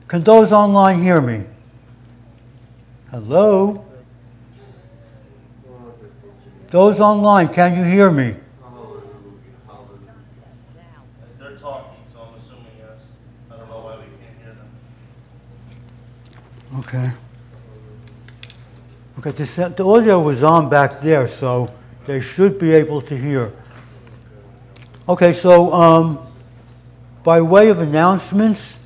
Can those online hear me? Hello? Those online, can you hear me? They're talking, so I'm assuming yes. I don't know why we can't hear them. Okay. Okay, the audio was on back there, so they should be able to hear. Okay, so by way of announcements,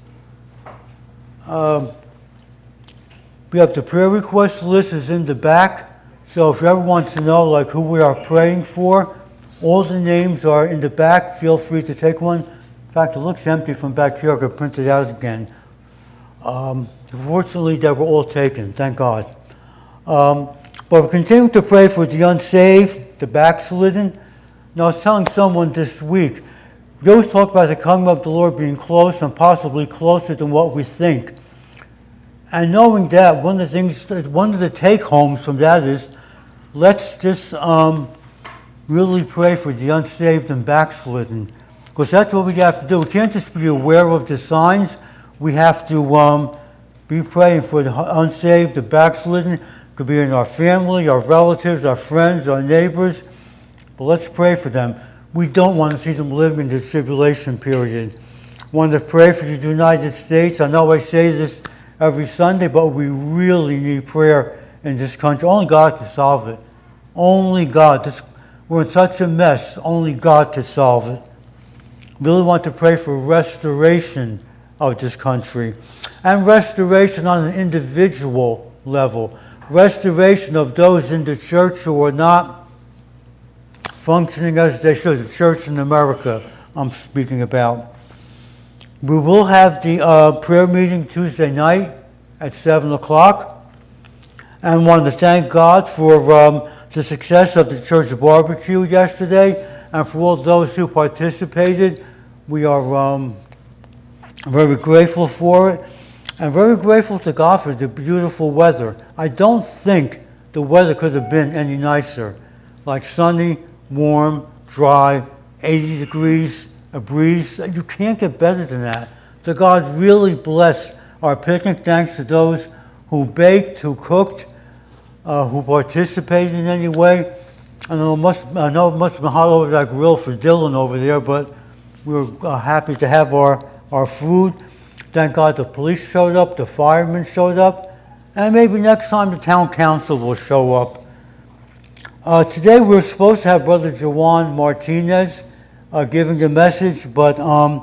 we have the prayer request list is in the back. So if you ever want to know like who we are praying for, all the names are in the back. Feel free to take one. In fact, it looks empty from back here. I could print it out again. Fortunately, they were all taken. Thank God. But we're continuing to pray for the unsaved, the backslidden. Now, I was telling someone this week, we always talk about the coming of the Lord being close and possibly closer than what we think. And knowing that, one of the take-homes from that is, let's just really pray for the unsaved and backslidden. Because that's what we have to do. We can't just be aware of the signs. We have to be praying for the unsaved, the backslidden. It could be in our family, our relatives, our friends, our neighbors. But let's pray for them. We don't want to see them living in the tribulation period. We want to pray for the United States. I know I say this every Sunday, but we really need prayer in this country. Only God can solve it. Only God. We're in such a mess. Only God can solve it. We really want to pray for restoration of this country. And restoration on an individual level. Restoration of those in the church who are not functioning as they should. The church in America I'm speaking about. We will have the prayer meeting Tuesday night at 7 o'clock. And want to thank God for the success of the church barbecue yesterday and for all those who participated. We are very grateful for it and very grateful to God for the beautiful weather. I don't think the weather could have been any nicer. Like sunny, warm, dry, 80 degrees, a breeze. You can't get better than that. So God really blessed our picnic. Thanks to those who baked, who cooked, who participated in any way. I know it must have been hot over that grill for Dylan over there, but we were happy to have our food. Thank God the police showed up, the firemen showed up, and maybe next time the town council will show up. Today we were supposed to have Brother Jawan Martinez giving the message, but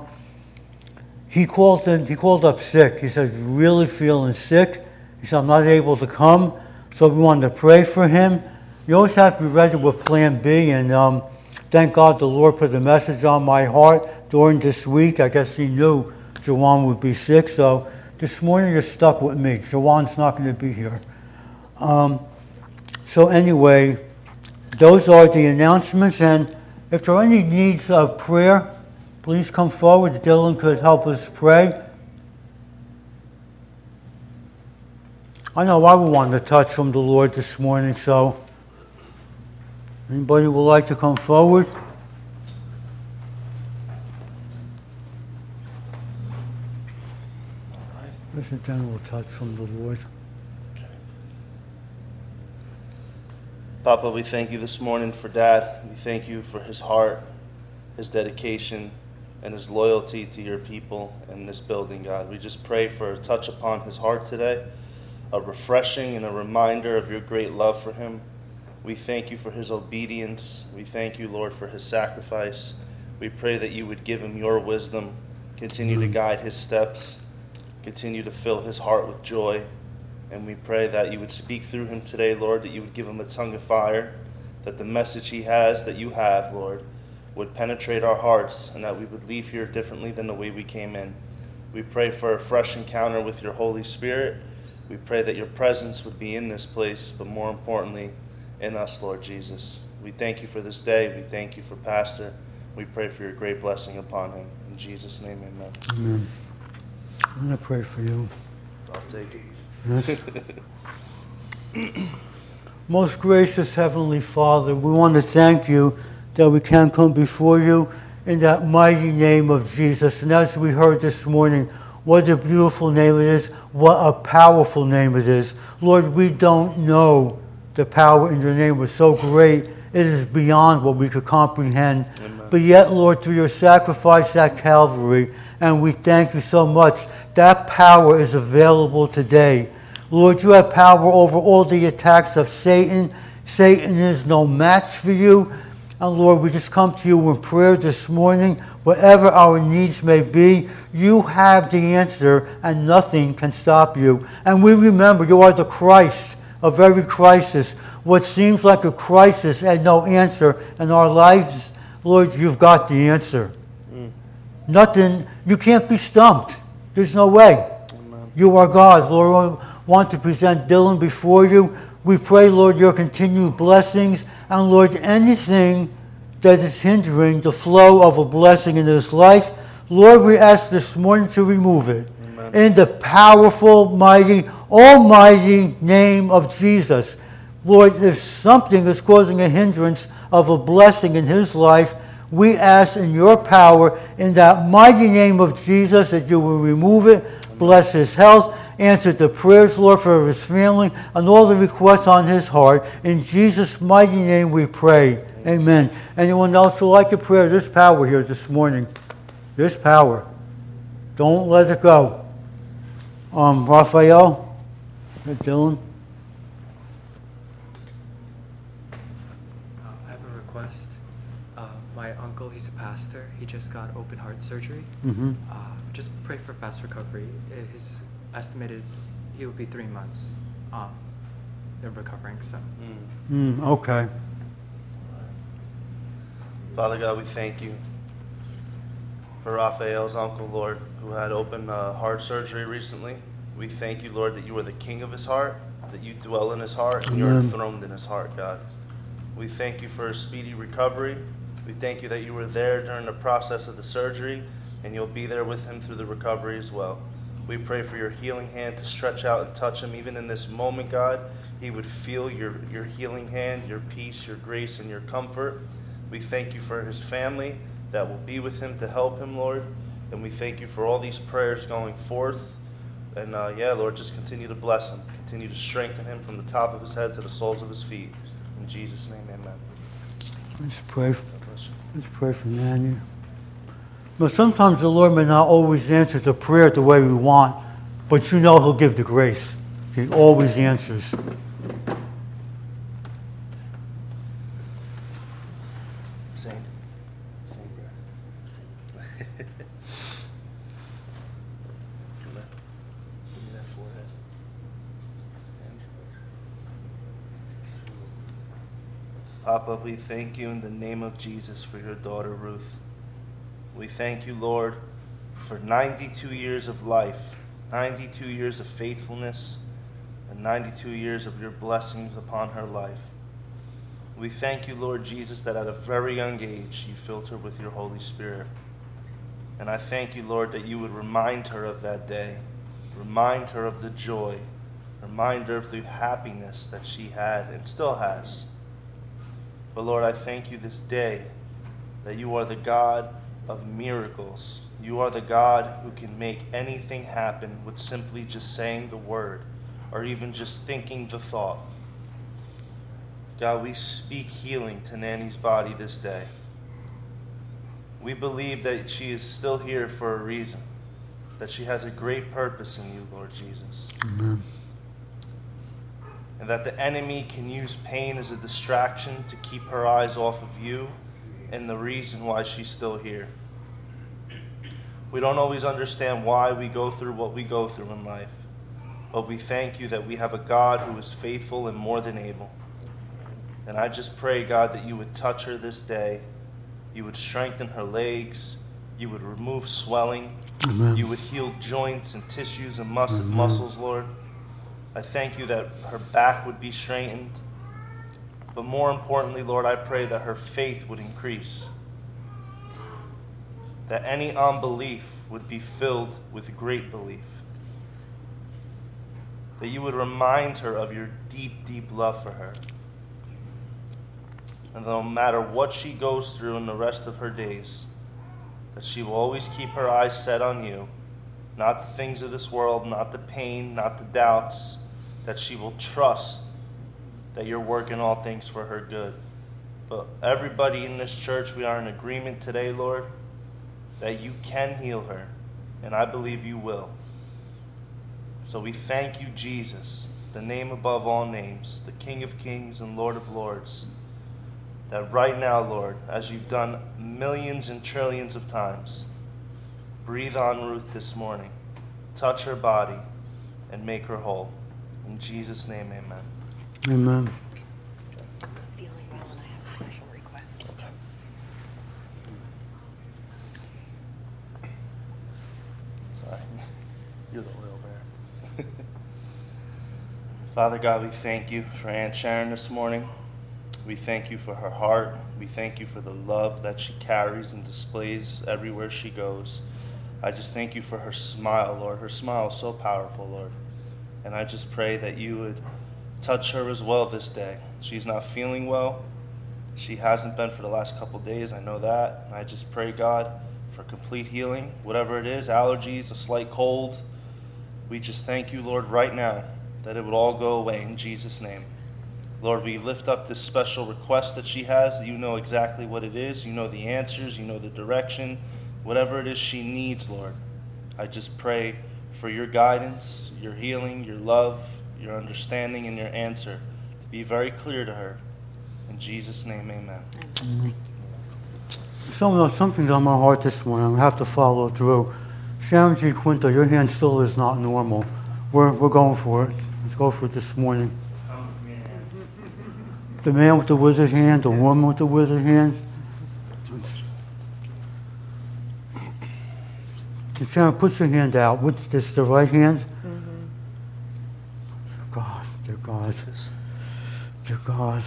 he called up sick. He said he's really feeling sick. He said, I'm not able to come, so we wanted to pray for him. You always have to be ready with Plan B, and thank God the Lord put the message on my heart during this week. I guess he knew Jawan would be sick, so this morning you're stuck with me. Jawan's not going to be here. So anyway, those are the announcements, and if there are any needs of prayer, please come forward. Dylan could help us pray. I know I would want a touch from the Lord this morning, so anybody would like to come forward? There's a general touch from the Lord. Papa, we thank you this morning for Dad. We thank you for his heart, his dedication, and his loyalty to your people in this building, God. We just pray for a touch upon his heart today, a refreshing and a reminder of your great love for him. We thank you for his obedience. We thank you, Lord, for his sacrifice. We pray that you would give him your wisdom, continue to guide his steps, continue to fill his heart with joy. And we pray that you would speak through him today, Lord, that you would give him a tongue of fire, that the message he has, that you have, Lord, would penetrate our hearts, and that we would leave here differently than the way we came in. We pray for a fresh encounter with your Holy Spirit. We pray that your presence would be in this place, but more importantly, in us, Lord Jesus. We thank you for this day. We thank you for Pastor. We pray for your great blessing upon him. In Jesus' name, amen. Amen. I'm going to pray for you. I'll take it. Yes. Most gracious Heavenly Father, we want to thank you that we can come before you in that mighty name of Jesus. And as we heard this morning, What a beautiful name it is. What a powerful name it is. Lord, we don't know the power in your name was so great. It is beyond what we could comprehend. Amen. But yet, Lord, through your sacrifice at Calvary, and we thank you so much, that power is available today. Lord, you have power over all the attacks of Satan. Satan is no match for you. And Lord, we just come to you in prayer this morning. Whatever our needs may be, you have the answer and nothing can stop you. And we remember you are the Christ of every crisis. What seems like a crisis and no answer in our lives, Lord, you've got the answer. Nothing, you can't be stumped. There's no way. Amen. You are God. Lord, I want to present Dylan before you. We pray, Lord, your continued blessings. And Lord, anything that is hindering the flow of a blessing in his life, Lord, we ask this morning to remove it. Amen. In the powerful, mighty, almighty name of Jesus. Lord, if something is causing a hindrance of a blessing in his life, we ask in your power, in that mighty name of Jesus, that you will remove it, bless his health, answer the prayers, Lord, for his family, and all the requests on his heart. In Jesus' mighty name we pray. Amen. Anyone else would like a prayer? There's power here this morning. There's power. Don't let it go. Raphael? Dylan? I have a request. My uncle, he's a pastor. He just got open heart surgery. Mm-hmm. Just pray for fast recovery. His estimated, he'll be 3 months in recovering. So. Okay. Father God, we thank you for Raphael's uncle, Lord, who had open heart surgery recently. We thank you, Lord, that you are the king of his heart, that you dwell in his heart, and you're enthroned in his heart, God. We thank you for his speedy recovery. We thank you that you were there during the process of the surgery, and you'll be there with him through the recovery as well. We pray for your healing hand to stretch out and touch him even in this moment, God. He would feel your healing hand, your peace, your grace, and your comfort. We thank you for his family that will be with him to help him, Lord. And we thank you for all these prayers going forth. And Lord, just continue to bless him. Continue to strengthen him from the top of his head to the soles of his feet. In Jesus' name, amen. Let's pray. Let's pray for Nanny. But sometimes the Lord may not always answer the prayer the way we want, but you know he'll give the grace. He always answers. Same breath. Give me that forehead. Papa, we thank you in the name of Jesus for your daughter Ruth. We thank you, Lord, for 92 years of life, 92 years of faithfulness, and 92 years of your blessings upon her life. We thank you, Lord Jesus, that at a very young age you filled her with your Holy Spirit. And I thank you, Lord, that you would remind her of that day, remind her of the joy, remind her of the happiness that she had and still has. But Lord, I thank you this day that you are the God of miracles. You are the God who can make anything happen with simply just saying the word or even just thinking the thought. God, we speak healing to Nanny's body this day. We believe that she is still here for a reason, that she has a great purpose in you, Lord Jesus. Amen. And that the enemy can use pain as a distraction to keep her eyes off of you and the reason why she's still here. We don't always understand why we go through what we go through in life, but we thank you that we have a God who is faithful and more than able. And I just pray, God, that you would touch her this day. You would strengthen her legs. You would remove swelling. Amen. You would heal joints and tissues and muscles, Lord. I thank you that her back would be straightened. But more importantly, Lord, I pray that her faith would increase. That any unbelief would be filled with great belief. That you would remind her of your deep, deep love for her. And no matter what she goes through in the rest of her days, that she will always keep her eyes set on you, not the things of this world, not the pain, not the doubts, that she will trust that you're working all things for her good. But everybody in this church, we are in agreement today, Lord, that you can heal her, and I believe you will. So we thank you, Jesus, the name above all names, the King of kings and Lord of lords, that right now, Lord, as you've done millions and trillions of times, breathe on Ruth this morning, touch her body, and make her whole. In Jesus' name, amen. Amen. Feeling well, and I have a special request. Sorry, you're the oil bearer. Father God, we thank you for Aunt Sharon this morning. We thank you for her heart. We thank you for the love that she carries and displays everywhere she goes. I just thank you for her smile, Lord. Her smile is so powerful, Lord. And I just pray that you would touch her as well this day. She's not feeling well. She hasn't been for the last couple of days, I know that. And I just pray, God, for complete healing, whatever it is, allergies, a slight cold. We just thank you, Lord, right now, that it would all go away in Jesus' name. Lord, we lift up this special request that she has. You know exactly what it is. You know the answers. You know the direction. Whatever it is she needs, Lord, I just pray for your guidance, your healing, your love, your understanding, and your answer to be very clear to her. In Jesus' name, amen. Something's on my heart this morning. I have to follow through. Sharon G. Quinto, your hand still is not normal. We're going for it. Let's go for it this morning. The man with the withered hand, the woman with the withered hand. Sharon, put your hand out. What's this, the right hand? Mm-hmm. God, dear God. Dear God.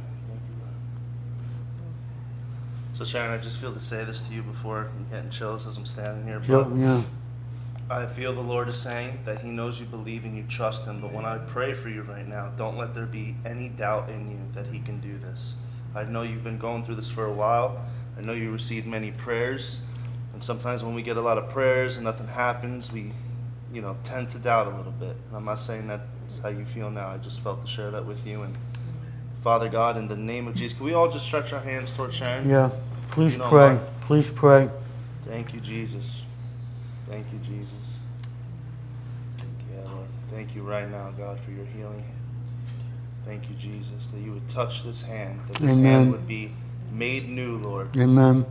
So Sharon, I just feel to say this to you before I'm getting chills as I'm standing here. Yeah, But yeah. I feel the Lord is saying that he knows you believe and you trust him. But when I pray for you right now, don't let there be any doubt in you that he can do this. I know you've been going through this for a while. I know you received many prayers. And sometimes when we get a lot of prayers and nothing happens, we, tend to doubt a little bit. And I'm not saying that's how you feel now. I just felt to share that with you. And Father God, in the name of Jesus, can we all just stretch our hands toward Sharon? Yeah, please You know pray. what? Please pray. Thank you, Jesus. Thank you, Jesus. Yeah, Lord. Thank you right now, God, for your healing. Thank you, Jesus, that you would touch this hand, that this Amen. hand would be made new, Lord. Amen.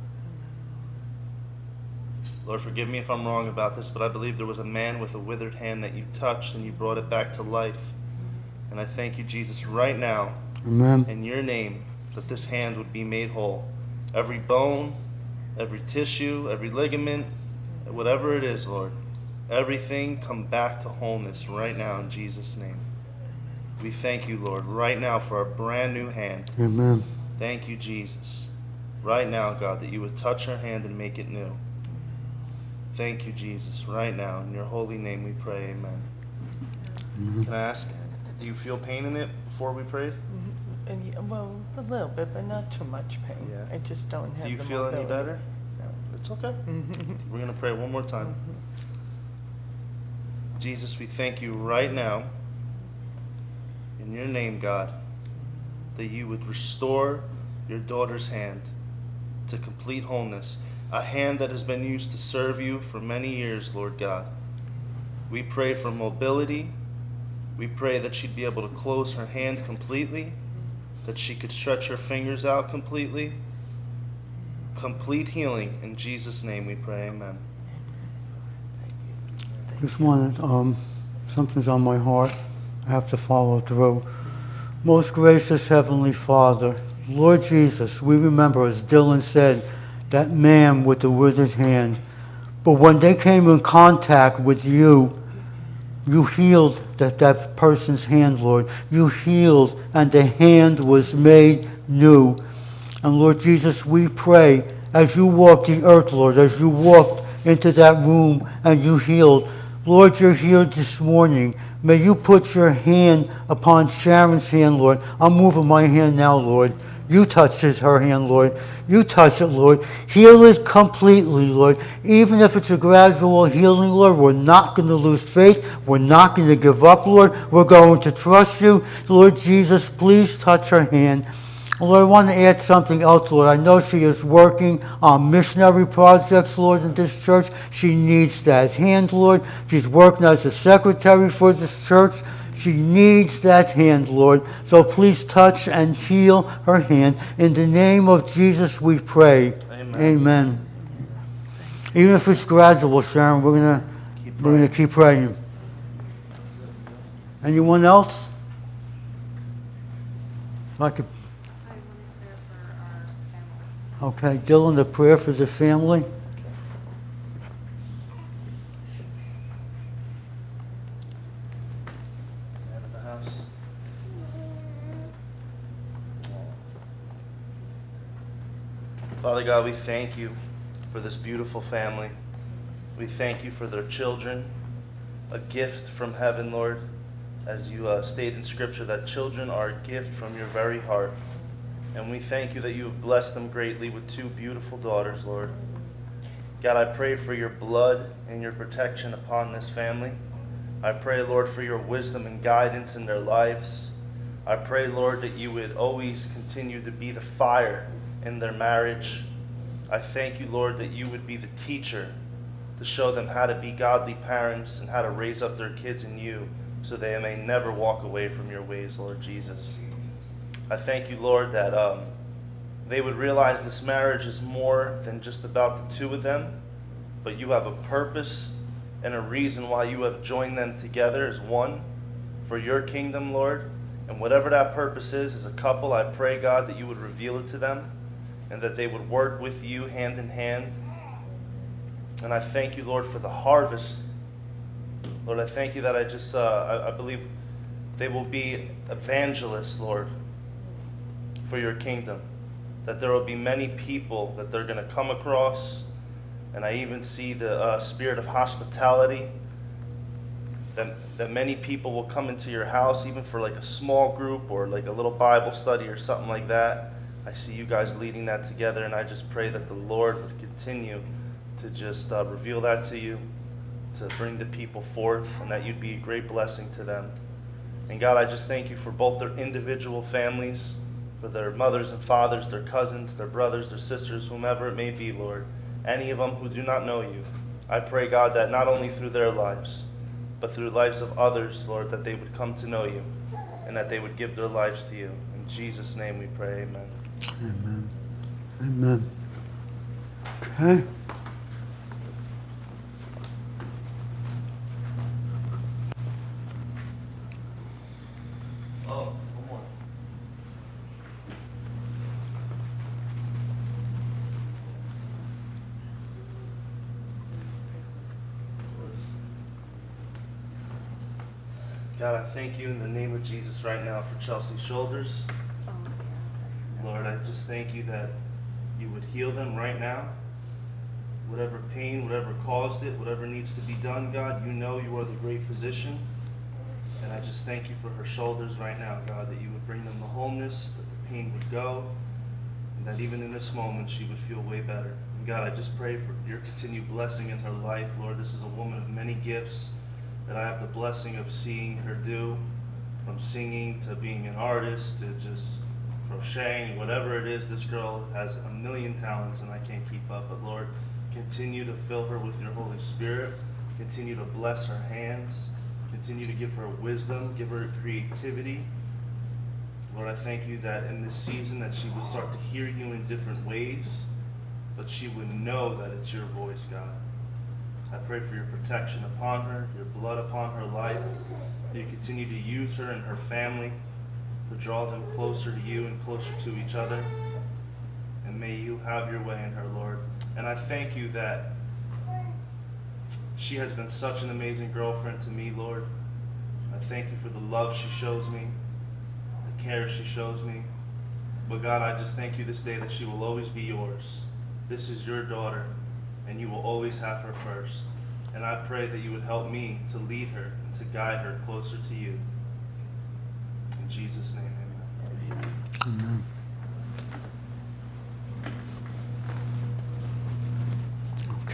Lord, forgive me if I'm wrong about this, but I believe there was a man with a withered hand that you touched and you brought it back to life. And I thank you, Jesus, right now, Amen. in your name, that this hand would be made whole. Every bone, every tissue, every ligament, whatever it is, Lord, everything come back to wholeness right now in Jesus' name. We thank you, Lord, right now for a brand new hand. Amen. Thank you, Jesus. Right now, God, that you would touch her hand and make it new. Thank you, Jesus. Right now, in your holy name we pray, amen. Mhm. Can I ask, do you feel pain in it before we prayed? Well, a little bit, but not too much pain. Yeah. I just don't have Do you the feel any mobility. better? It's okay. We're going to pray one more time. Jesus, we thank you right now, in your name, God, that you would restore your daughter's hand to complete wholeness, a hand that has been used to serve you for many years, Lord God. We pray for mobility. We pray that she'd be able to close her hand completely, that she could stretch her fingers out completely. Complete healing. In Jesus' name we pray, amen. Just wanted, something's on my heart. I have to follow through. Most gracious Heavenly Father, Lord Jesus, we remember, as Dylan said, that man with the withered hand. But when they came in contact with you, you healed that person's hand, Lord. You healed, and the hand was made new. And Lord Jesus, we pray, as you walked the earth, Lord, as you walked into that room and you healed, Lord, you're here this morning. May you put your hand upon Sharon's hand, Lord. I'm moving my hand now, Lord. You touch her hand, Lord. You touch it, Lord. Heal it completely, Lord. Even if it's a gradual healing, Lord, we're not going to lose faith. We're not going to give up, Lord. We're going to trust you. Lord Jesus, please touch her hand. Lord, I want to add something else, Lord. I know she is working on missionary projects, Lord, in this church. She needs that hand, Lord. She's working as a secretary for this church. She needs that hand, Lord. So please touch and heal her hand. In the name of Jesus we pray. Amen. Amen. Even if it's gradual, Sharon, we're gonna keep praying. Anyone else? Like a I want to pray for our family. Okay, Dylan, a prayer for the family. Out of the house. Father God, we thank you for this beautiful family. We thank you for their children, a gift from heaven, Lord. As you state in Scripture, that children are a gift from your very heart. And we thank you that you have blessed them greatly with two beautiful daughters, Lord. God, I pray for your blood and your protection upon this family. I pray, Lord, for your wisdom and guidance in their lives. I pray, Lord, that you would always continue to be the fire in their marriage. I thank you, Lord, that you would be the teacher to show them how to be godly parents and how to raise up their kids in you so they may never walk away from your ways, Lord Jesus. I thank you, Lord, that they would realize this marriage is more than just about the two of them, but you have a purpose and a reason why you have joined them together as one for your kingdom, Lord. And whatever that purpose is, as a couple, I pray, God, that you would reveal it to them and that they would work with you hand in hand. And I thank you, Lord, for the harvest. Lord, I thank you that I believe they will be evangelists, Lord, for your kingdom. That there will be many people that they're going to come across. And I even see the spirit of hospitality. That many people will come into your house, even for like a small group or like a little Bible study or something like that. I see you guys leading that together, and I just pray that the Lord would continue to just reveal that to you, to bring the people forth, and that you'd be a great blessing to them. And God, I just thank you for both their individual families, for their mothers and fathers, their cousins, their brothers, their sisters, whomever it may be, Lord. Any of them who do not know you. I pray, God, that not only through their lives, but through the lives of others, Lord, that they would come to know you and that they would give their lives to you. In Jesus' name we pray, amen. Amen. Amen. Okay. Oh, one more. God, I thank you in the name of Jesus right now for Chelsea's shoulders. Lord, I just thank you that you would heal them right now. Whatever pain, whatever caused it, whatever needs to be done, God, you know you are the great physician. And I just thank you for her shoulders right now, God, that you would bring them the wholeness, that the pain would go, and that even in this moment she would feel way better. And God, I just pray for your continued blessing in her life. Lord, this is a woman of many gifts that I have the blessing of seeing her do, from singing to being an artist to just crocheting, whatever it is. This girl has a million talents and I can't keep up. But Lord, continue to fill her with your Holy Spirit. Continue to bless her hands. Continue to give her wisdom, give her creativity. Lord, I thank you that in this season that she would start to hear you in different ways, but she would know that it's your voice, God. I pray for your protection upon her, your blood upon her life. You continue to use her and her family to draw them closer to you and closer to each other. And may you have your way in her, Lord. And I thank you that she has been such an amazing girlfriend to me, Lord. I thank you for the love she shows me, the care she shows me. But God, I just thank you this day that she will always be yours. This is your daughter, and you will always have her first. And I pray that you would help me to lead her and to guide her closer to you. In Jesus' name, amen. Amen.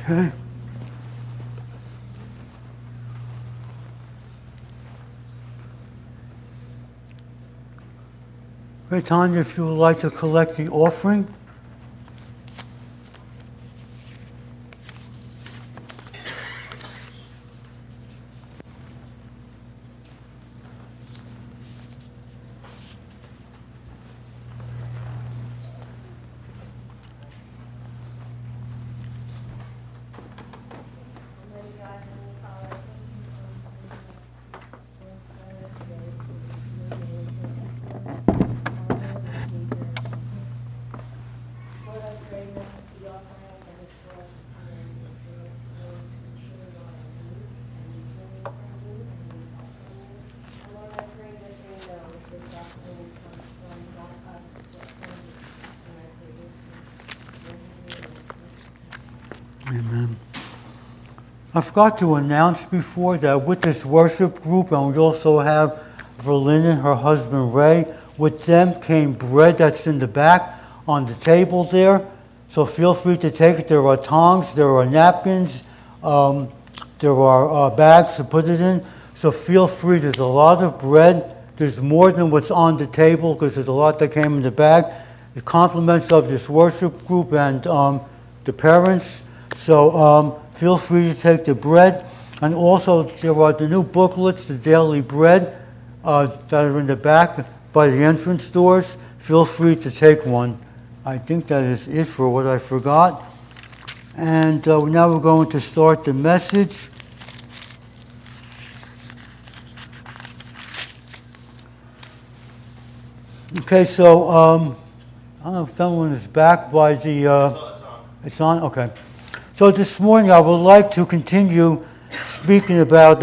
Okay. Okay, Tanya, if you would like to collect the offering. Amen. I forgot to announce before that with this worship group, and we also have Verlyn and her husband Ray, with them came bread that's in the back on the table there. So feel free to take it. There are tongs, there are napkins, there are bags to put it in. So feel free. There's a lot of bread. There's more than what's on the table because there's a lot that came in the bag. The compliments of this worship group and the parents. So feel free to take the bread. And also there are the new booklets, the daily bread, that are in the back by the entrance doors. Feel free to take one. I think that is it for what I forgot. And now we're going to start the message. Okay, so I don't know if anyone is back by the... It's on? Okay. So this morning I would like to continue speaking about...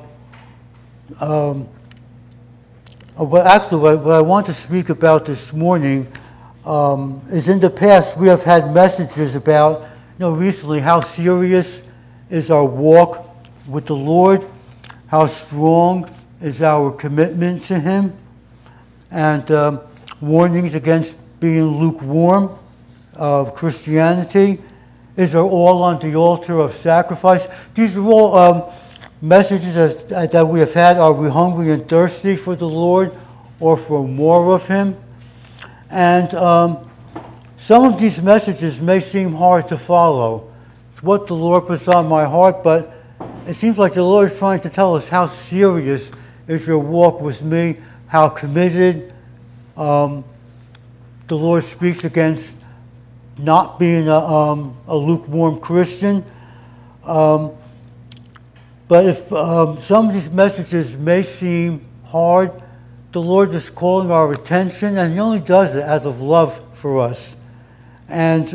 what I want to speak about this morning is in the past we have had messages about, recently how serious is our walk with the Lord, how strong is our commitment to Him, and warnings against being lukewarm of Christianity. Is are all on the altar of sacrifice. These are all messages that we have had. Are we hungry and thirsty for the Lord or for more of Him? And some of these messages may seem hard to follow. It's what the Lord puts on my heart, but it seems like the Lord is trying to tell us how serious is your walk with me, how committed. The Lord speaks against not being a lukewarm Christian. But if some of these messages may seem hard, the Lord is calling our attention, and He only does it out of love for us. And,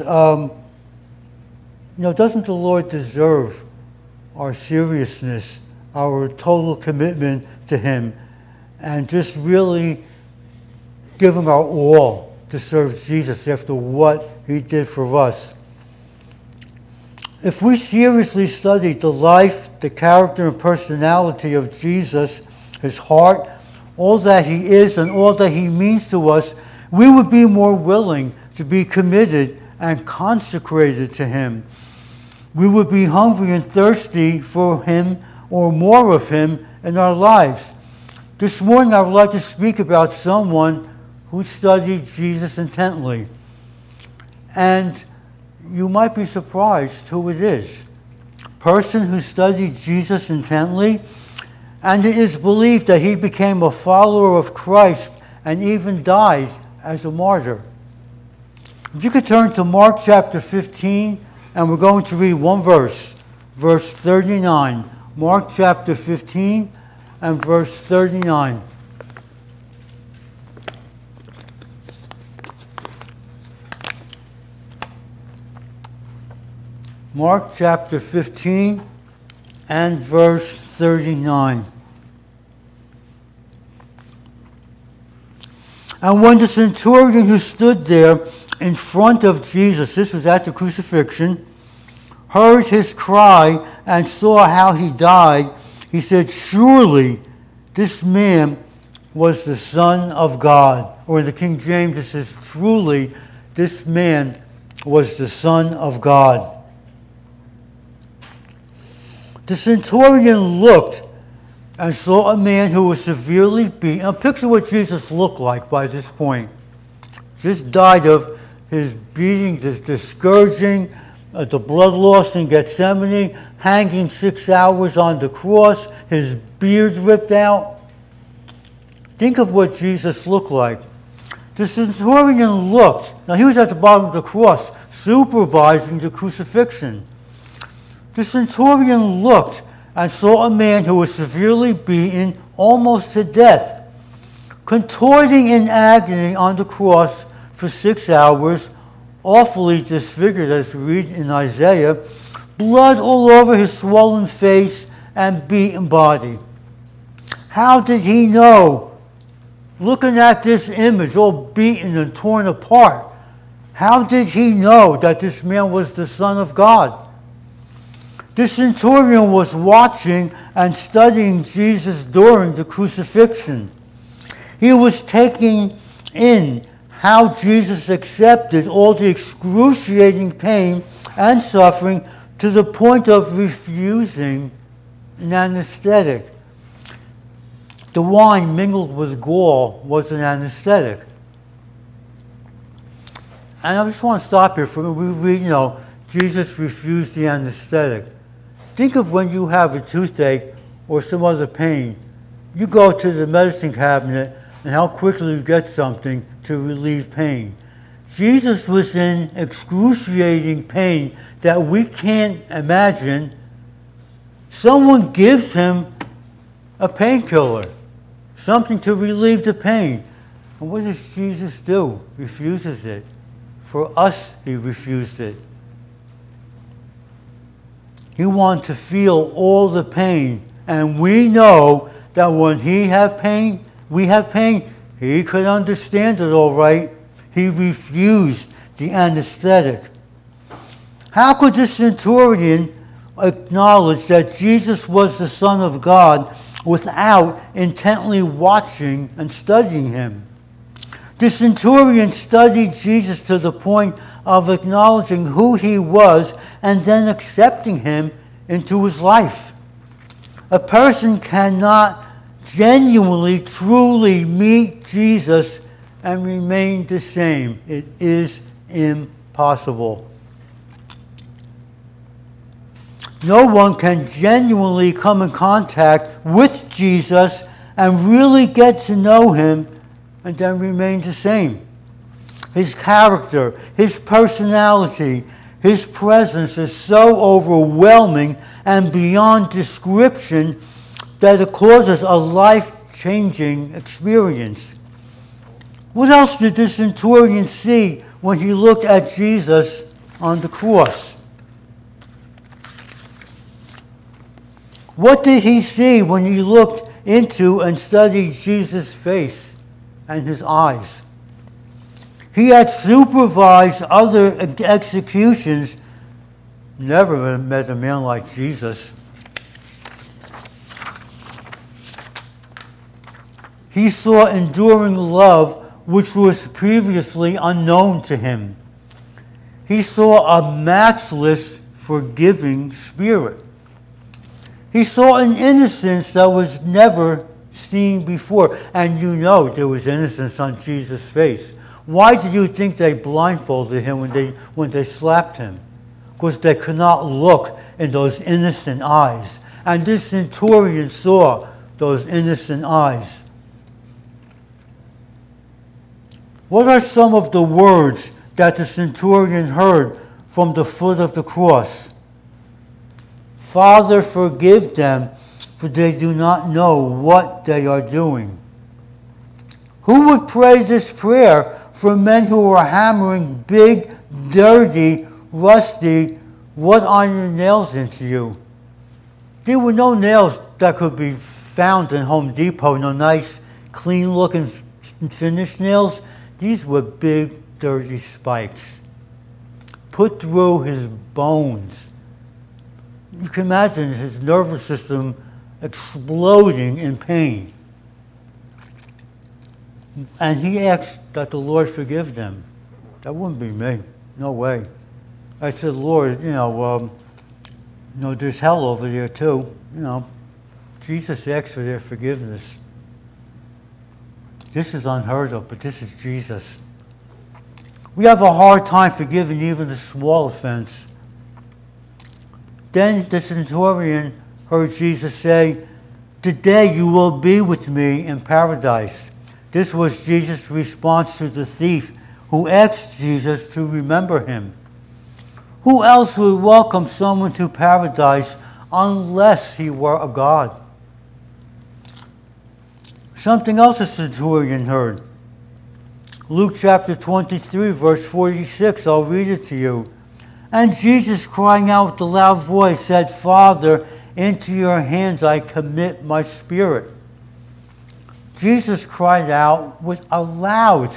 doesn't the Lord deserve our seriousness, our total commitment to Him, and just really giving our all to serve Jesus after what He did for us? If we seriously studied the life, the character, and personality of Jesus, His heart, all that He is and all that He means to us, we would be more willing to be committed and consecrated to Him. We would be hungry and thirsty for Him or more of Him in our lives. This morning I would like to speak about someone who studied Jesus intently. And you might be surprised who it is. A person who studied Jesus intently, and it is believed that he became a follower of Christ and even died as a martyr. If you could turn to Mark chapter 15, and we're going to read one verse, verse 39. Mark chapter 15 and verse 39. Mark chapter 15 and verse 39. And when the centurion who stood there in front of Jesus, this was at the crucifixion, heard his cry and saw how he died, he said, "Surely this man was the Son of God." Or in the King James it says, "Truly this man was the Son of God." The centurion looked and saw a man who was severely beaten. Now picture what Jesus looked like by this point. Just died of his beating, the scourging, the blood loss in Gethsemane, hanging 6 hours on the cross, his beard ripped out. Think of what Jesus looked like. The centurion looked. Now he was at the bottom of the cross, supervising the crucifixion. The centurion looked and saw a man who was severely beaten, almost to death, contorting in agony on the cross for 6 hours, awfully disfigured, as we read in Isaiah, blood all over his swollen face and beaten body. How did he know? Looking at this image, all beaten and torn apart, how did he know that this man was the Son of God? The centurion was watching and studying Jesus during the crucifixion. He was taking in how Jesus accepted all the excruciating pain and suffering to the point of refusing an anesthetic. The wine mingled with gall was an anesthetic. And I just want to stop here for we read, Jesus refused the anesthetic. Think of when you have a toothache or some other pain. You go to the medicine cabinet and how quickly you get something to relieve pain. Jesus was in excruciating pain that we can't imagine. Someone gives him a painkiller, something to relieve the pain. And what does Jesus do? Refuses it. For us, he refused it. He wanted to feel all the pain. And we know that when he had pain, we have pain, he could understand it all right. He refused the anesthetic. How could the centurion acknowledge that Jesus was the Son of God without intently watching and studying him? The centurion studied Jesus to the point of acknowledging who he was and then accepting him into his life. A person cannot genuinely, truly meet Jesus and remain the same. It is impossible. No one can genuinely come in contact with Jesus and really get to know him and then remain the same. His character, his personality, his presence is so overwhelming and beyond description that it causes a life-changing experience. What else did the centurion see when he looked at Jesus on the cross? What did he see when he looked into and studied Jesus' face and his eyes? He had supervised other executions, never met a man like Jesus. He saw enduring love which was previously unknown to him. He saw a matchless, forgiving spirit. He saw an innocence that was never seen before. And there was innocence on Jesus' face. Why do you think they blindfolded him when they slapped him? Because they could not look in those innocent eyes. And this centurion saw those innocent eyes. What are some of the words that the centurion heard from the foot of the cross? Father, forgive them, for they do not know what they are doing. Who would pray this prayer for men who are hammering big, dirty, rusty, wrought-iron nails into you? There were no nails that could be found in Home Depot, no nice, clean-looking, finished nails. These were big, dirty spikes put through his bones. You can imagine his nervous system exploding in pain. And he asked that the Lord forgive them. That wouldn't be me. No way. I said, Lord, There's hell over there too. Jesus asked for their forgiveness. This is unheard of, but this is Jesus. We have a hard time forgiving even a small offense. Then the centurion heard Jesus say, "Today you will be with me in paradise." This was Jesus' response to the thief who asked Jesus to remember him. Who else would welcome someone to paradise unless he were a God? Something else the centurion heard. Luke chapter 23, verse 46, I'll read it to you. "And Jesus, crying out with a loud voice, said, 'Father, into your hands I commit my spirit.'" Jesus cried out with a loud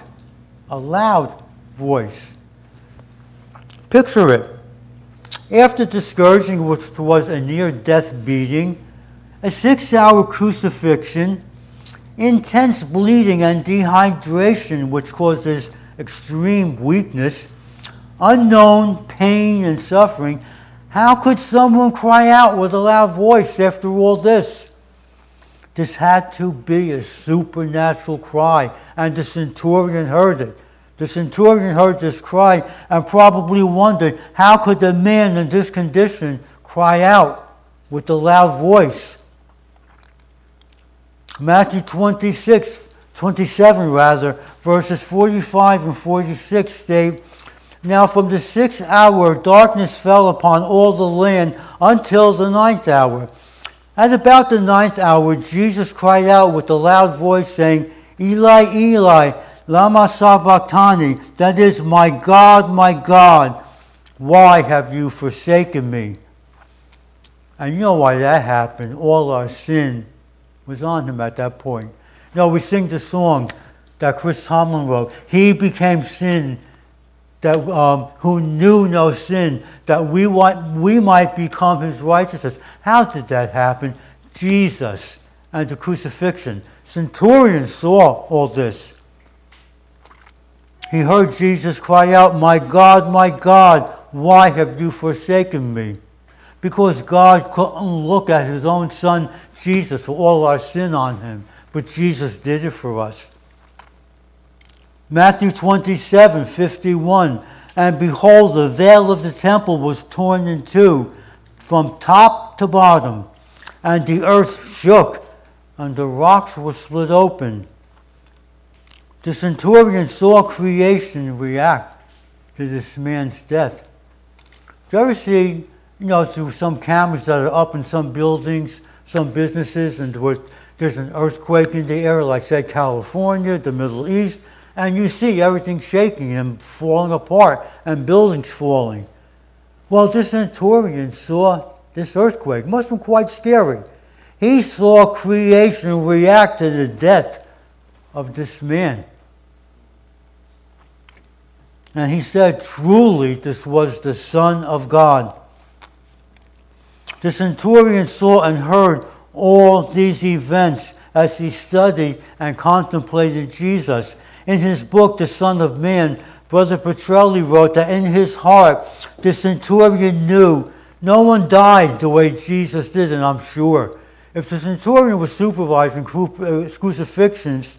voice. Picture it. After the scourging, which was a near-death beating, a 6-hour crucifixion, intense bleeding and dehydration, which causes extreme weakness, unknown pain and suffering, how could someone cry out with a loud voice after all this? This had to be a supernatural cry, and the centurion heard it. The centurion heard this cry and probably wondered, how could a man in this condition cry out with a loud voice? Matthew 27, verses 45 and 46 state, "Now from the 6th hour darkness fell upon all the land until the 9th hour. At about the 9th hour Jesus cried out with a loud voice, saying, 'Eli, Eli, lama sabachthani,' that is, my God, why have you forsaken me?" And you know why that happened. All our sin was on him at that point. We sing the song that Chris Tomlin wrote. He became sin, that who knew no sin, that we might become his righteousness. How did that happen? Jesus and the crucifixion. Centurion saw all this. He heard Jesus cry out, my God, why have you forsaken me?" Because God couldn't look at his own son, Jesus, for all our sin on him. But Jesus did it for us. Matthew 27:51, "And behold, the veil of the temple was torn in two, from top to bottom, and the earth shook, and the rocks were split open." The centurion saw creation react to this man's death. Do you ever see, through some cameras that are up in some buildings, some businesses, and there's an earthquake in the air, like say California, the Middle East, and you see everything shaking and falling apart and buildings falling. Well, this centurion saw this earthquake. It must have been quite scary. He saw creation react to the death of this man. And he said, truly, this was the Son of God. The centurion saw and heard all these events as he studied and contemplated Jesus. In his book, The Son of Man, Brother Petrelli wrote that in his heart, the centurion knew no one died the way Jesus did, and I'm sure. If the centurion was supervising crucifixions,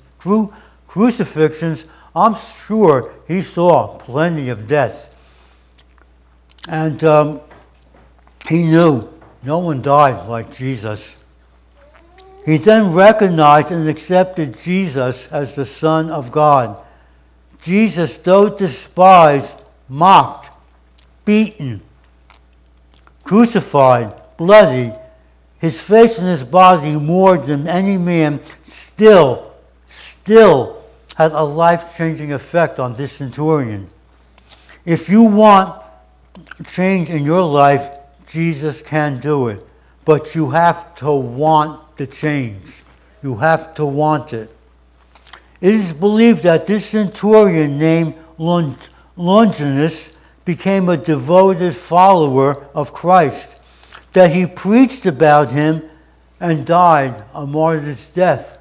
I'm sure he saw plenty of death. And he knew no one died like Jesus. He then recognized and accepted Jesus as the Son of God. Jesus, though despised, mocked, beaten, crucified, bloody, his face and his body more than any man, still had a life-changing effect on this centurion. If you want change in your life, Jesus can do it. But you have to want the change. You have to want it. It is believed that this centurion named Longinus became a devoted follower of Christ, that he preached about him and died a martyr's death.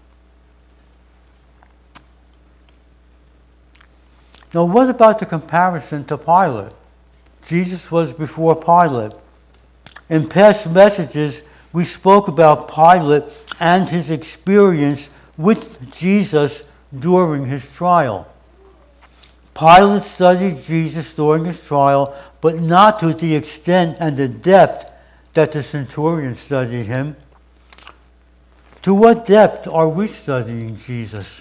Now, what about the comparison to Pilate? Jesus was before Pilate. In past messages, we spoke about Pilate and his experience with Jesus during his trial. Pilate studied Jesus during his trial, but not to the extent and the depth that the centurion studied him. To what depth are we studying Jesus?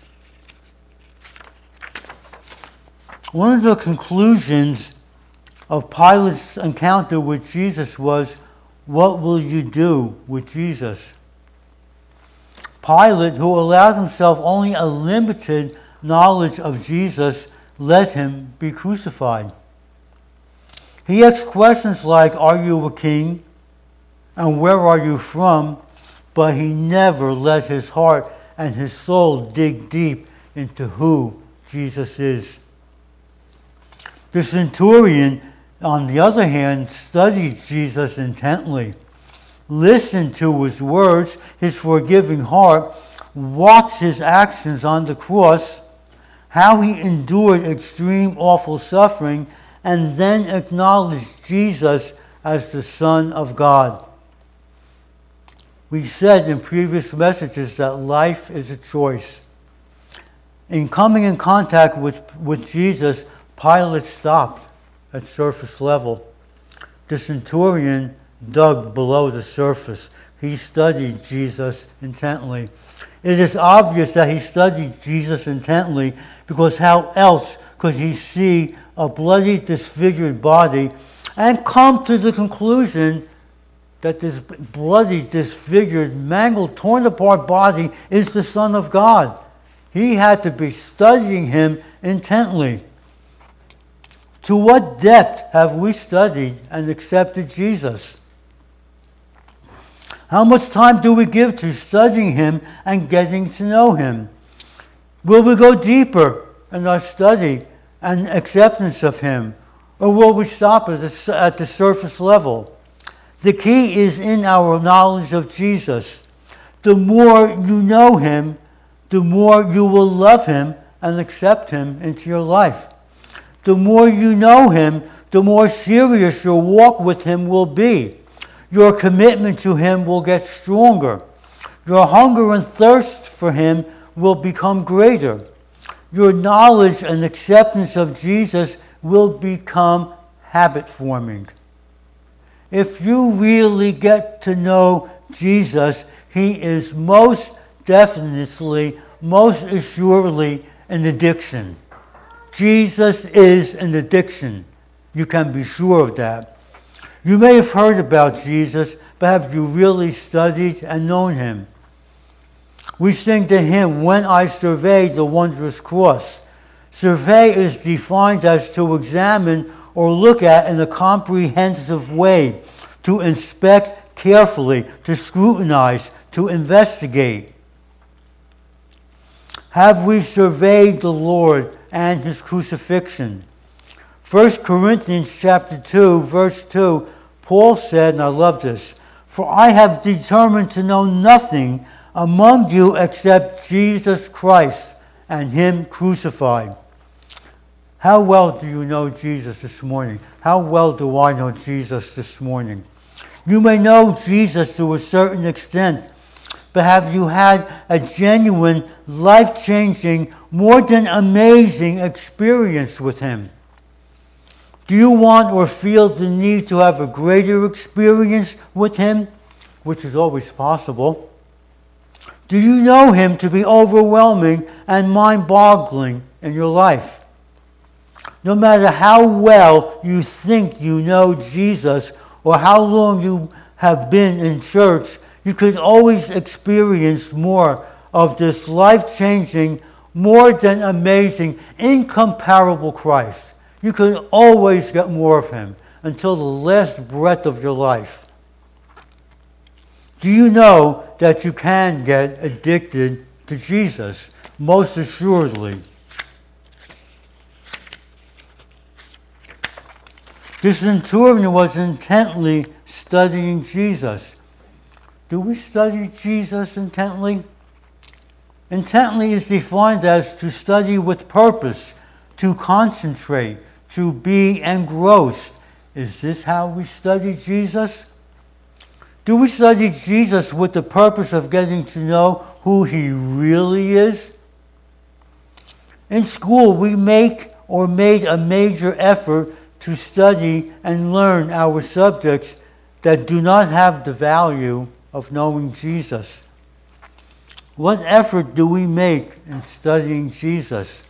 One of the conclusions of Pilate's encounter with Jesus was, "What will you do with Jesus?" Pilate, who allowed himself only a limited knowledge of Jesus, let him be crucified. He asked questions like, "Are you a king? And where are you from?" But he never let his heart and his soul dig deep into who Jesus is. The centurion, on the other hand, studied Jesus intently, listened to his words, his forgiving heart, watched his actions on the cross, how he endured extreme awful suffering, and then acknowledged Jesus as the Son of God. We said in previous messages that life is a choice. In coming in contact with Jesus, Pilate stopped at surface level. The centurion dug below the surface. He studied Jesus intently. It is obvious that he studied Jesus intently, because how else could he see a bloody, disfigured body and come to the conclusion that this bloody, disfigured, mangled, torn apart body is the Son of God? He had to be studying him intently. To what depth have we studied and accepted Jesus? How much time do we give to studying him and getting to know him? Will we go deeper in our study and acceptance of him? Or will we stop at the surface level? The key is in our knowledge of Jesus. The more you know him, the more you will love him and accept him into your life. The more you know him, the more serious your walk with him will be. Your commitment to him will get stronger. Your hunger and thirst for him will become greater. Your knowledge and acceptance of Jesus will become habit forming. If you really get to know Jesus, he is most definitely, most assuredly an addiction. Jesus is an addiction. You can be sure of that. You may have heard about Jesus, but have you really studied and known him? We sing the hymn, "When I Survey the Wondrous Cross." Survey is defined as to examine or look at in a comprehensive way, to inspect carefully, to scrutinize, to investigate. Have we surveyed the Lord and his crucifixion? 1 Corinthians chapter 2, verse 2, Paul said, and I love this, "For I have determined to know nothing among you except Jesus Christ and him crucified." How well do you know Jesus this morning? How well do I know Jesus this morning? You may know Jesus to a certain extent, but have you had a genuine, life-changing, more than amazing experience with him? Do you want or feel the need to have a greater experience with him, which is always possible? Do you know him to be overwhelming and mind-boggling in your life? No matter how well you think you know Jesus or how long you have been in church, you could always experience more of this life-changing, more than amazing, incomparable Christ. You could always get more of him until the last breath of your life. Do you know that you can get addicted to Jesus? Most assuredly. The centurion was intently studying Jesus. Do we study Jesus intently? Intently is defined as to study with purpose, to concentrate, to be engrossed. Is this how we study Jesus? Do we study Jesus with the purpose of getting to know who he really is? In school, we made a major effort to study and learn our subjects that do not have the value of knowing Jesus. What effort do we make in studying Jesus?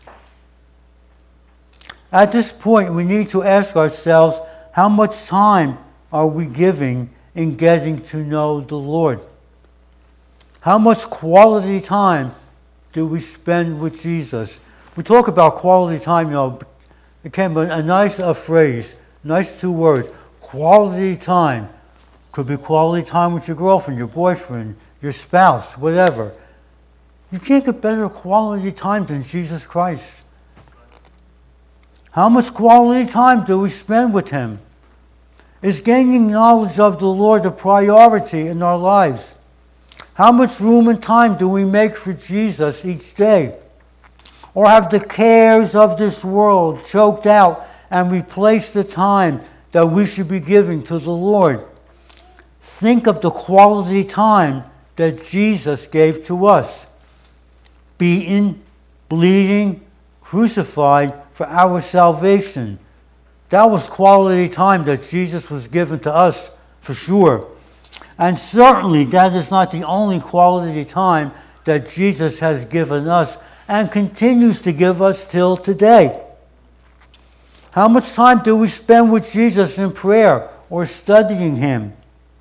At this point, we need to ask ourselves, how much time are we giving in getting to know the Lord? How much quality time do we spend with Jesus? We talk about quality time, it became a nice phrase, nice 2 words. Quality time. Could be quality time with your girlfriend, your boyfriend, your spouse, whatever. You can't get better quality time than Jesus Christ. How much quality time do we spend with him? Is gaining knowledge of the Lord a priority in our lives? How much room and time do we make for Jesus each day? Or have the cares of this world choked out and replaced the time that we should be giving to the Lord? Think of the quality time that Jesus gave to us. Beaten, bleeding, crucified for our salvation. That was quality time that Jesus was given to us, for sure. And certainly that is not the only quality time that Jesus has given us and continues to give us till today. How much time do we spend with Jesus in prayer or studying him?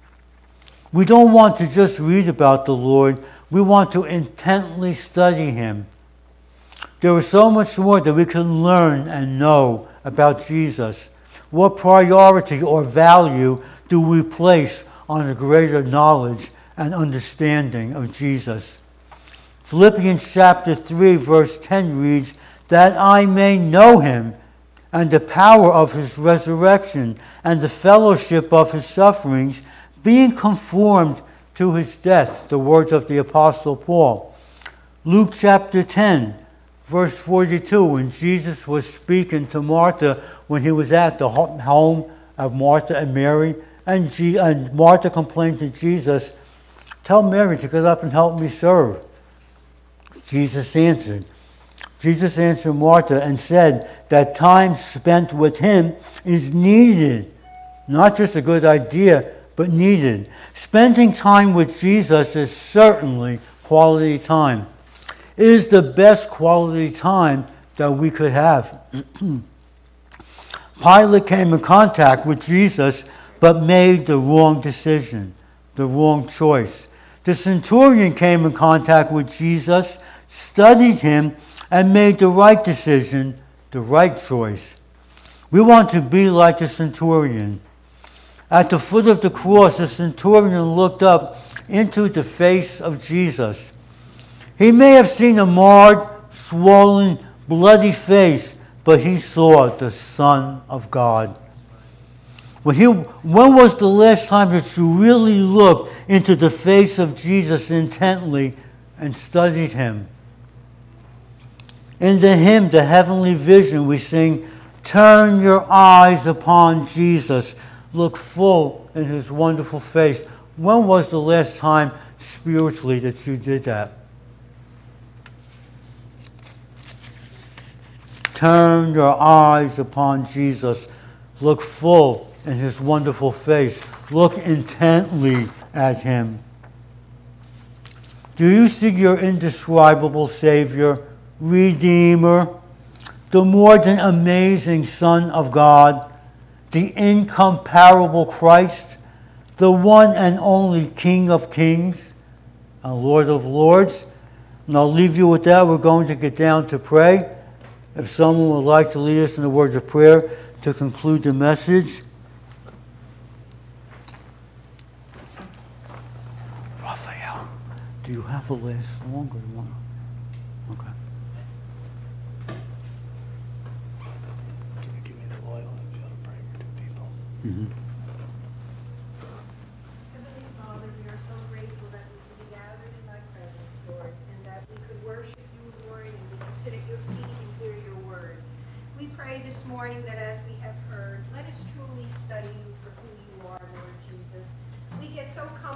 We don't want to just read about the Lord. We want to intently study him. There is so much more that we can learn and know about Jesus. What priority or value do we place on a greater knowledge and understanding of Jesus? Philippians chapter 3 verse 10 reads, that I may know him and the power of his resurrection and the fellowship of his sufferings, being conformed to his death, the words of the Apostle Paul. Luke chapter 10 verse 42, when Jesus was speaking to Martha when he was at the home of Martha and Mary, and Martha complained to Jesus, tell Mary to get up and help me serve. Jesus answered Martha and said that time spent with him is needed. Not just a good idea, but needed. Spending time with Jesus is certainly quality time. It is the best quality time that we could have. Pilate came in contact with Jesus, but made the wrong decision, the wrong choice. The centurion came in contact with Jesus, studied him, and made the right decision, the right choice. We want to be like the centurion. At the foot of the cross, the centurion looked up into the face of Jesus. He may have seen a marred, swollen, bloody face, but he saw the Son of God. When was the last time that you really looked into the face of Jesus intently and studied him? In the hymn, The Heavenly Vision, we sing, turn your eyes upon Jesus. Look full in his wonderful face. When was the last time spiritually that you did that? Turn your eyes upon Jesus. Look full in his wonderful face. Look intently at him. Do you see your indescribable Savior, Redeemer, the more than amazing Son of God, the incomparable Christ, the one and only King of Kings and Lord of Lords? And I'll leave you with that. We're going to get down to pray. If someone would like to lead us in the words of prayer to conclude the message. Raphael, do you have the last song or you want to? Okay. Can you give me the oil and be able to pray for 2 people? Mm-hmm. Heavenly Father, we are so grateful that we could be gathered in thy presence, Lord, and that we could worship you, Lord, and we could sit at your feet and hear your word. We pray this morning that as we have heard, let us truly study you for who you are, Lord Jesus. We get so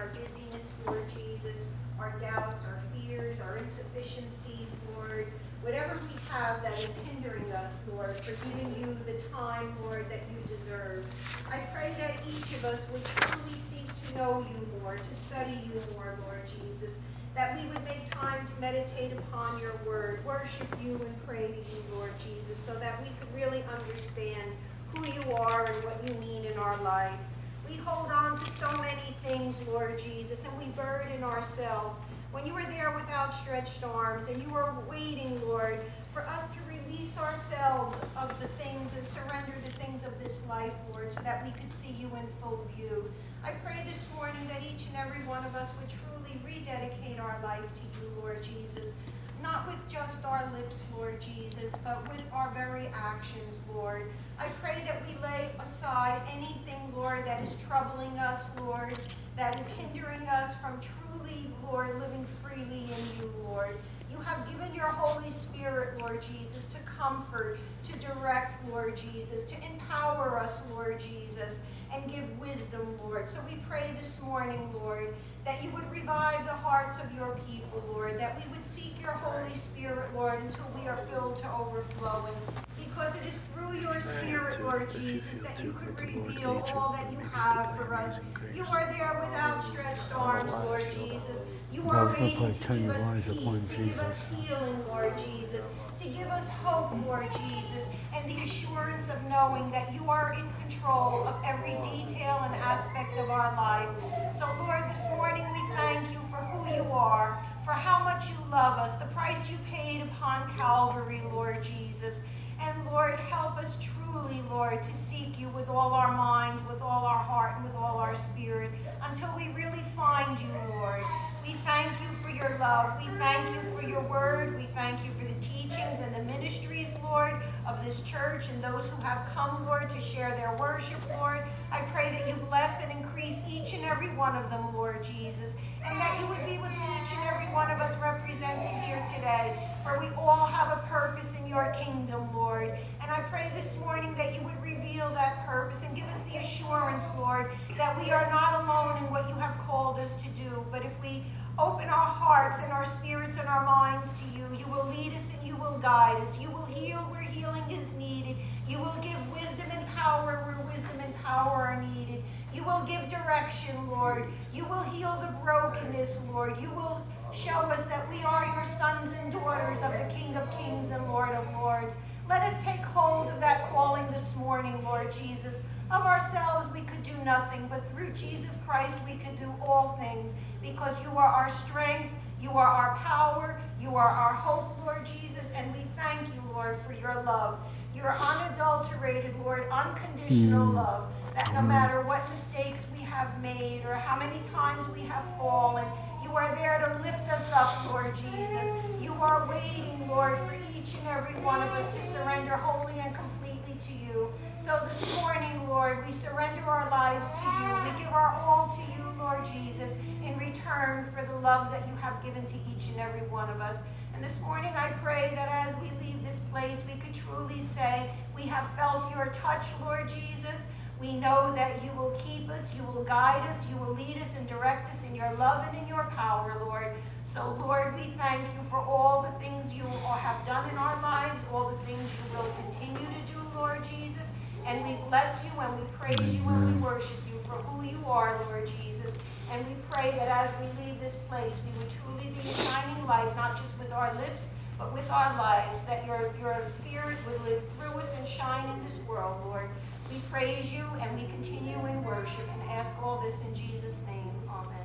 busyness, Lord Jesus, our doubts, our fears, our insufficiencies, Lord. Whatever we have that is hindering us, Lord, for giving you the time, Lord, that you deserve. I pray that each of us would truly seek to know you more, to study you more, Lord Jesus, that we would make time to meditate upon your word, worship you and pray to you, Lord Jesus, so that we could really understand who you are and what you mean in our life. We hold on to so many things, Lord Jesus, and we burden ourselves. When you were there with outstretched arms and you were waiting, Lord, for us to release ourselves of the things and surrender the things of this life, Lord, so that we could see you in full view. I pray this morning that each and every one of us would truly rededicate our life to you, Lord Jesus, not with just our lips, Lord Jesus, but with our very actions, Lord. I pray that we lay aside anything, Lord, that is troubling us, Lord, that is hindering us from truly, Lord, living freely in you, Lord. You have given your Holy Spirit, Lord Jesus, to comfort, to direct, Lord Jesus, to empower us, Lord Jesus, and give wisdom, Lord. So we pray this morning, Lord, that you would revive the hearts of your people, Lord, that we would seek your Holy Spirit, Lord, until we are filled to overflowing. Because it is through your Spirit, Lord Jesus, that you could reveal all that you have for us. You are there with outstretched arms, Lord Jesus. You are waiting to give us peace, to give us healing, Lord Jesus, to give us hope, Lord Jesus, and the assurance of knowing that you are in control of every detail and aspect of our life. So, Lord, this morning we thank you for who you are, for how much you love us, the price you paid upon Calvary, Lord Jesus. And, Lord, help us truly, Lord, to seek you with all our mind, with all our heart, and with all our spirit, until we really find you, Lord. We thank you for your love. We thank you for your word. We thank you for the teachings and the ministries, Lord, of this church and those who have come, Lord, to share their worship, Lord. I pray that you bless and increase each and every one of them, Lord Jesus, and that you would be with each and every one of us represented here today, for we all have a purpose in your kingdom, Lord. And I pray this morning that you would reveal that purpose and give us the assurance, Lord, that we are not alone in what you have called us to do, but if we open our hearts and our spirits and our minds to you, you will lead us and you will guide us. You will heal where healing is needed. You will give wisdom and power where wisdom and power are needed. You will give direction, Lord. You will heal the brokenness, Lord. You will show us that we are your sons and daughters of the King of Kings and Lord of Lords. Let us take hold of that calling this morning, Lord Jesus. Of ourselves we could do nothing, but through Jesus Christ we could do all things, because you are our strength, you are our power, you are our hope, Lord Jesus, and we thank you, Lord, for your love. Your unadulterated, Lord, unconditional love, that no matter what mistakes we have made or how many times we have fallen, you are there to lift us up, Lord Jesus. You are waiting, Lord, for each and every one of us to surrender wholly and completely to you. So this morning, Lord, we surrender our lives to you. We give our all to you, Lord Jesus, in return for the love that you have given to each and every one of us. And this morning I pray that as we leave this place, we could truly say we have felt your touch, Lord Jesus. We know that you will keep us, you will guide us, you will lead us and direct us in your love and in your power, Lord. So, Lord, we thank you for all the things you have done in our lives, all the things you will continue to do, Lord Jesus. And we bless you and we praise you and we worship you for who you are, Lord Jesus. And we pray that as we leave this place, we would truly be a shining light, not just with our lips, but with our lives, that your spirit would live through us and shine in this world, Lord. We praise you and we continue in worship and ask all this in Jesus' name. Amen.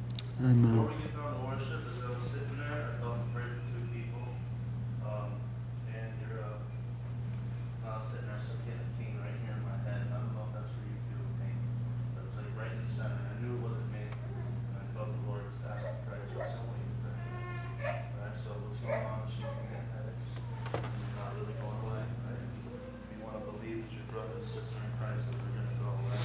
Before we get down to worship, as I was sitting there, I felt a prayer for two people. And I was sitting there, so getting a pain right here in my head. I don't know if that's where you feel the pain, but it's like right in the center. I knew it wasn't me. And I felt the Lord asking prayer. So I said, "What are you praying?" Alright, so what's going on? She's been getting headaches. You're not really going away, right? You want to believe that your brother and sister in Christ that they're going to go away.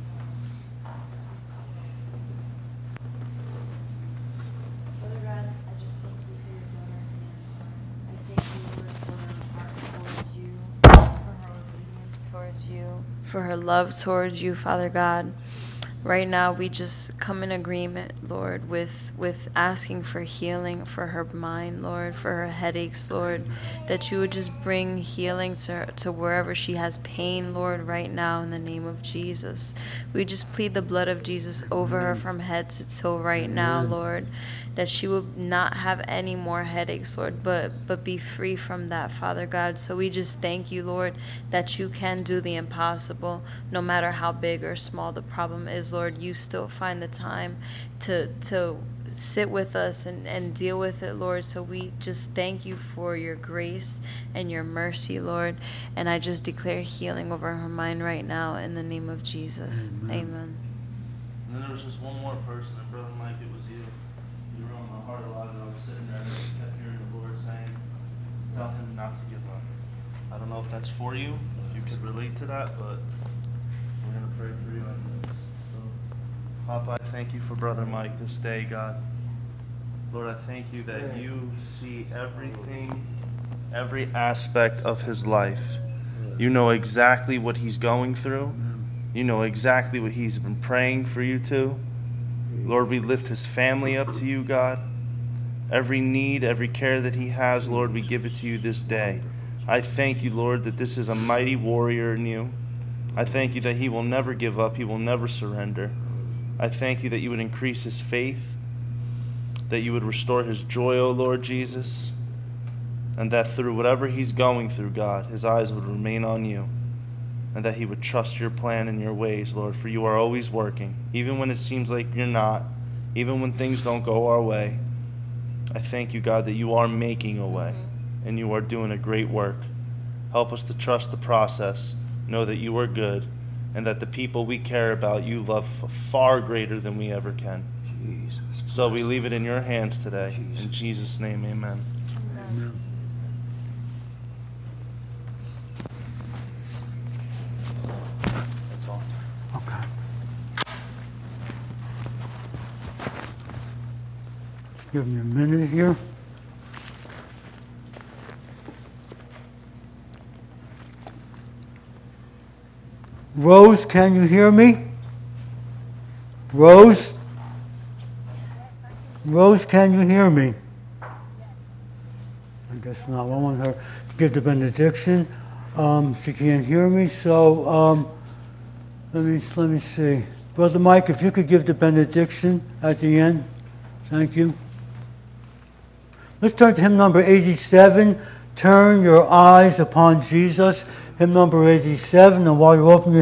Father God, I just thank you for your daughter, and I thank you, Lord, for her heart towards you, for her obedience towards you, for her love towards you, Father God. Right now, we just come in agreement, Lord, with asking for healing for her mind, Lord, for her headaches, Lord, that you would just bring healing to wherever she has pain, Lord, right now in the name of Jesus. We just plead the blood of Jesus over her from head to toe right now, Lord, that she will not have any more headaches, Lord, but be free from that, Father God. So we just thank you, Lord, that you can do the impossible, no matter how big or small the problem is, Lord. You still find the time to sit with us and deal with it, Lord. So we just thank you for your grace and your mercy, Lord. And I just declare healing over her mind right now in the name of Jesus. Amen. And then there was just one more person, and Brother Mike, it was you. You were on my heart a lot, and I was sitting there and I just kept hearing the Lord saying, tell him not to give up. I don't know if that's for you, if you could relate to that, but we're going to pray for you on this. So, Papa, I thank you for Brother Mike this day, God. Lord, I thank you that you see everything, every aspect of his life. You know exactly what he's going through. You know exactly what he's been praying for you to. Lord, we lift his family up to you, God. Every need, every care that he has, Lord, we give it to you this day. I thank you, Lord, that this is a mighty warrior in you. I thank you that he will never give up. He will never surrender. I thank you that you would increase his faith, that you would restore his joy, O Lord Jesus, and that through whatever he's going through, God, his eyes would remain on you, and that he would trust your plan and your ways, Lord, for you are always working, even when it seems like you're not, even when things don't go our way. I thank you, God, that you are making a way, and you are doing a great work. Help us to trust the process, know that you are good, and that the people we care about you love far greater than we ever can. So we leave it in your hands today. In Jesus' name, amen. Amen. That's all. Okay. Just give me a minute here. Rose, can you hear me? Rose? Rose, can you hear me? I guess not. I want her to give the benediction. She can't hear me, so let me see. Brother Mike, if you could give the benediction at the end. Thank you. Let's turn to hymn number 87, Turn Your Eyes Upon Jesus. Hymn number 87, and while you're opening your